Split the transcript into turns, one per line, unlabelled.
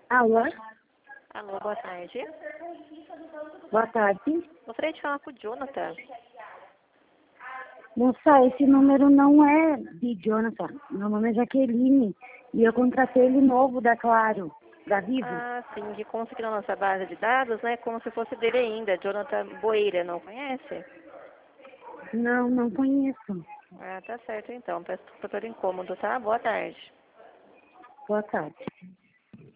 Alô?
Alô, boa tarde.
Boa tarde.
Gostaria de falar com o Jonathan.
Moça, esse número não é de Jonathan. Meu nome é Jaqueline. E eu contratei ele novo da Claro, da Vivo.
Ah, sim, que consta aqui na nossa base de dados, né? Como se fosse dele ainda, Jonathan Boeira, não conhece?
Não, não conheço.
Ah, tá certo então. Peço desculpa pelo incômodo, tá? Boa tarde.
Boa tarde.